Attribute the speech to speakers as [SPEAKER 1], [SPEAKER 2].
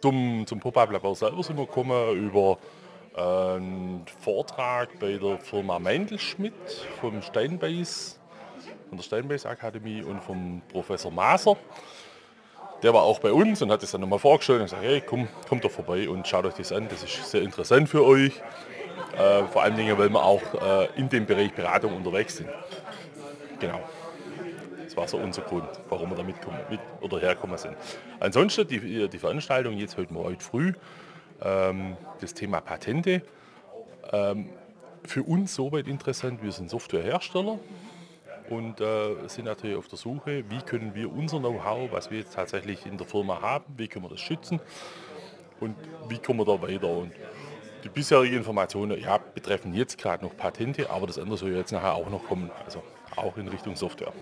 [SPEAKER 1] zum Pop-Up Labor selber sind wir gekommen über einen Vortrag bei der Firma Mendelschmidt vom Steinbeis, von der Steinbeis Akademie und vom Professor Maser. Der war auch bei uns und hat es dann nochmal vorgestellt und gesagt, hey, kommt doch vorbei und schaut euch das an, das ist sehr interessant für euch. Vor allen Dingen, weil wir auch in dem Bereich Beratung unterwegs sind. Genau. Das war so unser Grund, warum wir da mit oder hergekommen sind. Ansonsten die Veranstaltung jetzt heute früh, das Thema Patente. Für uns soweit interessant, wir sind Softwarehersteller und sind natürlich auf der Suche, wie können wir unser Know-how, was wir jetzt tatsächlich in der Firma haben, wie können wir das schützen und wie kommen wir da weiter. Und die bisherigen Informationen betreffen jetzt gerade noch Patente, aber das andere soll jetzt nachher auch noch kommen, also auch in Richtung Software.